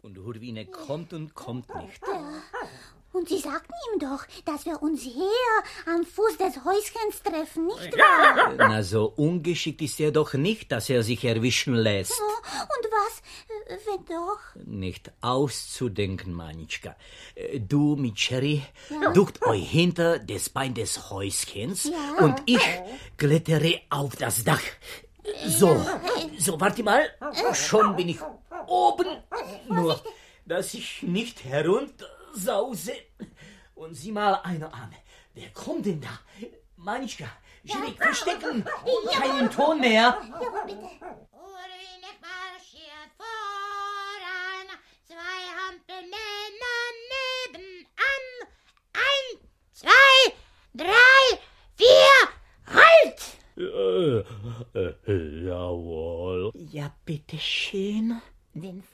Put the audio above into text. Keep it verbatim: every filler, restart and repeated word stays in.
Und Hurwine kommt und kommt nicht. Ja. Und Sie sagten ihm doch, dass wir uns hier am Fuß des Häuschens treffen, nicht wahr? Na, so ungeschickt ist er doch nicht, dass er sich erwischen lässt. Und was, wenn doch? Nicht auszudenken, Manitschka. Du mit Cherry ja. duckt euch hinter das Bein des Häuschens ja. und ich klettere auf das Dach. So, ja. so, warte mal. Schon bin ich oben. Nur, dass ich nicht heruntersause. Und sieh mal einer an. Wer kommt denn da? Manitschka, Cherry, verstecken und keinen Ton mehr. Ja, bitte. Hurwine marschiert voran, zwei Hampelmänner nebenan. Ein, zwei, drei, vier, halt! Äh, äh, jawohl. Ja, bitteschön. Den